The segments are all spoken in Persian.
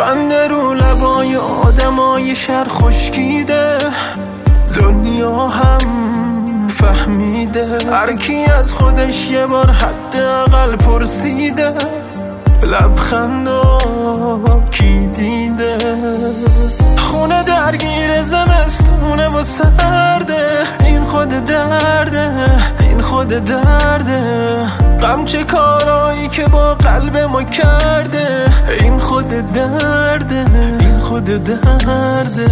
خنده رو لبای آدمای شهر خشکیده، دنیا هم فهمیده هر کی از خودش یه بار حداقل پرسیده، لبخندا کی دیده. خونه درگیر زمستونه و سرده، این خود درده، این خود درده. غم چه کارایی که با قلب ما کرده، این خود درده، این خود درده.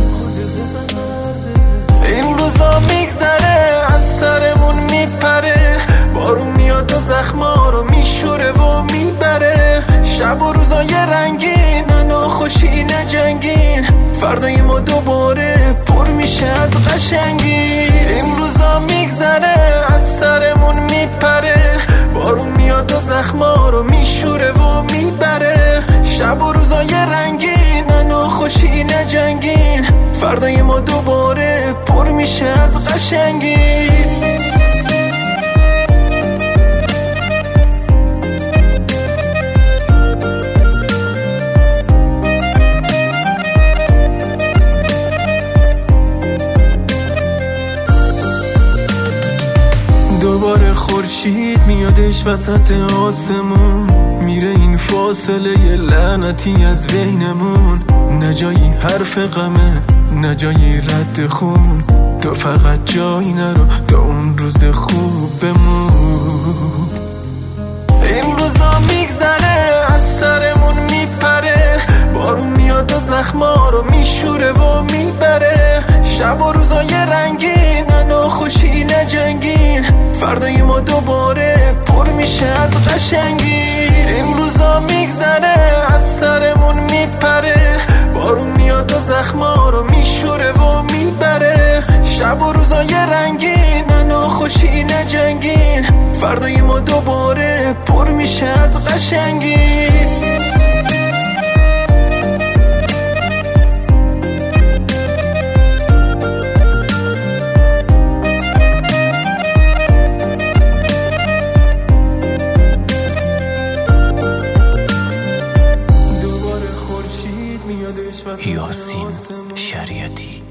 این روزا میگذره از سرمون میپره، بارون میاد و زخما رو میشوره و میبره. شب و روزای رنگین ناخوشی نجنگین، فردای ما دوباره پر میشه از قشنگی. این روزا میگذره از سرمون میپره، بارون میاد و زخما رو میشوره و میبره. شب و روزای رنگین ناخوشی نجنگین، فردای ما دوباره پر میشه از قشنگی. دوباره خورشید میادش وسط آسمون، میره این فاصله لعنتی از بینمون. نه جایی حرف غمه، نه جایی رد خون، تو فقط جایی نرو تا اون روز خوب بمون. این روزا میگذره از سرمون میپره، بارون میاد و زخما رو میشوره و میبره. شب و روزای رنگین ناخوشی نجنگین، فردای ما دوباره پر میشه از قشنگی. این روزا میگذره از سرمون میپره، بارون میاد و زخما رو میشوره و میبره. شب و روزای رنگین ناخوشی نجنگین، فردای ما دوباره پر میشه از قشنگی. یاسین شریعتی.